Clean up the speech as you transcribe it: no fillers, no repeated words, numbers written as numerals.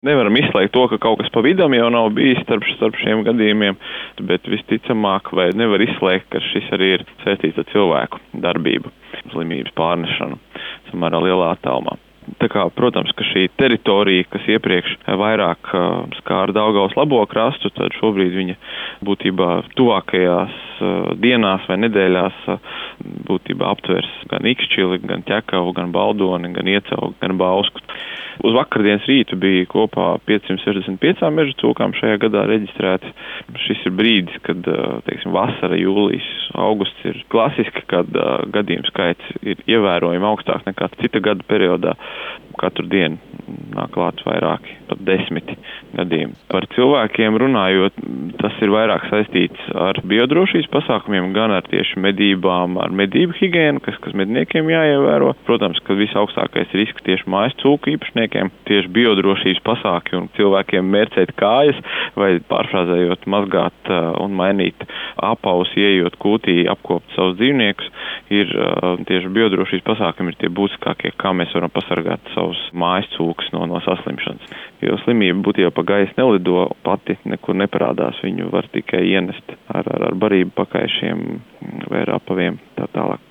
Nevaram izslēgt to, ka kaut kas pa vidam jau nav bijis starp šiem gadījumiem, bet visticamāk, vai nevar izslēgt, ka šis arī ir saistīts ar cilvēku darbību, slimības pārnešanu samērā lielā attālumā. Tā kā, protams, ka šī teritorija, kas iepriekš vairāk skāra Daugavas labo krastu, tad šobrīd viņa būtībā tuvākajās dienās vai nedēļās būtībā aptvers gan Ikšķili, gan Ķekavu, gan Baldoni, gan Iecaugu, gan Bausku. Uz vakardienas rītu bija kopā 565 meža cūkām šajā gadā reģistrēti. Šis ir brīdis, kad, teiksim, vasara, jūlijas, augusts ir klasiski, kad gadījumu skaits ir ievērojami augstāk nekā cita gada periodā. Katru dienu nāk klāt vairāki, pat 10 gadījumi. Par cilvēkiem runājot, tas ir vairāk saistīts ar biodrošības pasākumiem, gan ar tieši medībām, ar medību higiēnu, kas medniekiem jāievēro. Protams, ka visaugstākais risks tieši mājas cūku īpašniekiem, tieši biodrošības pasāki un cilvēkiem mērcēt kājas vai pārfrāzējot mazgāt un mainīt apavus, ieejot kūtī, apkopt savus dzīvniekus, ir tieši biodrošības pasākumi ir tie būtiskākie, kā mēs varam pasargāt savus mājas cūkas no saslimšanas. Jo slimība būtībā pa gaisu nelido, pati nekur neparādās, viņu var tikai ienest ar barību pakaišiem vai ar apaviem tā tālāk.